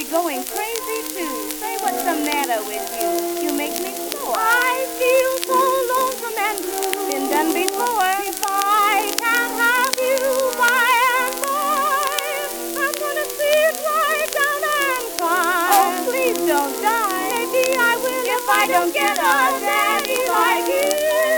going crazy too. Say, what's the matter with you? You make me sore. I feel so lonesome and blue. Been done before. If I can't have you by and by, I'm gonna sit right down and cry. Oh, please don't die. Maybe I will if I don't get a daddy like you.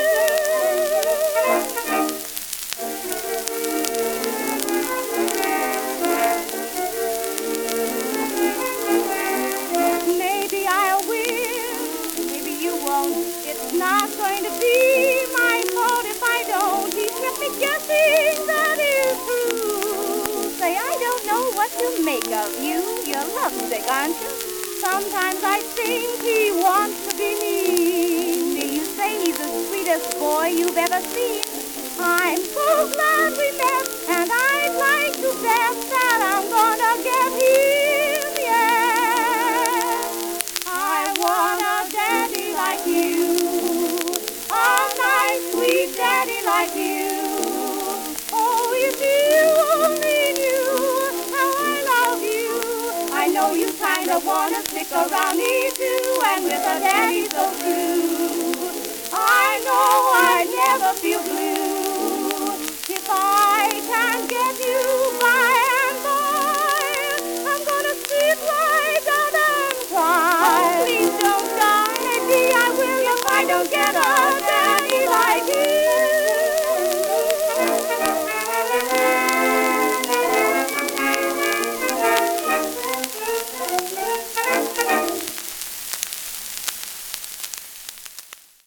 Maybe I will, maybe you won't. It's not going to be my fault if I don't. He kept me guessing, that is true. Say, I don't know what to make of you. You're lovesick, aren't you? Sometimes I think he wants to be mean. Do you say he's the sweetest boy you've ever seen? I'm so glad we met, and I'd like to bet that I'm gonna get him, yes. I want a daddy like you, a nice, sweet daddy like you. Oh, if you only knew how I love you, I know you kind of want to stick around me.